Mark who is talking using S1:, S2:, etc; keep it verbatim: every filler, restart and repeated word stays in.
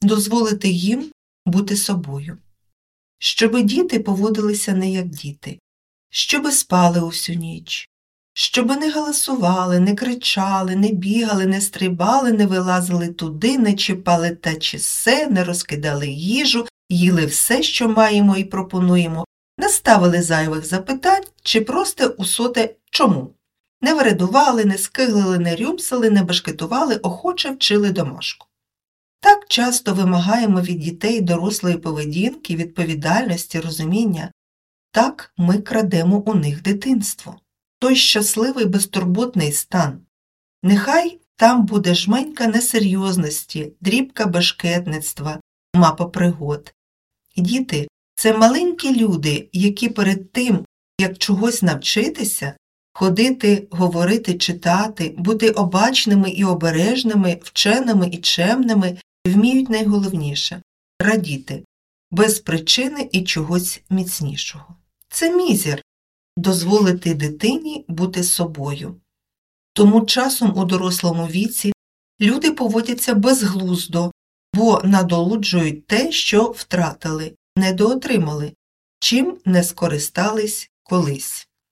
S1: дозволити їм бути собою. Щоби діти поводилися не як діти, щоби спали усю ніч, щоби не галасували, не кричали, не бігали, не стрибали, не вилазили туди, не чіпали те чи се, не розкидали їжу, їли все, що маємо і пропонуємо, не ставили зайвих запитань чи просто усоте «чому?». Не вирадували, не скиглили, не рюмсали, не башкетували, охоче вчили домашку. Так часто вимагаємо від дітей дорослої поведінки, відповідальності, розуміння. Так ми крадемо у них дитинство. Той щасливий безтурботний стан. Нехай там буде жменька несерйозності, дрібка бешкетництва, мапа пригод. Діти – це маленькі люди, які перед тим, як чогось навчитися, ходити, говорити, читати, бути обачними і обережними, вченими і чемними, вміють найголовніше – радіти, без причини і чогось міцнішого. Це мізер – дозволити дитині бути собою. Тому часом у дорослому віці люди поводяться безглуздо, бо надолуджують те, що втратили, недоотримали, чим не скористались колись.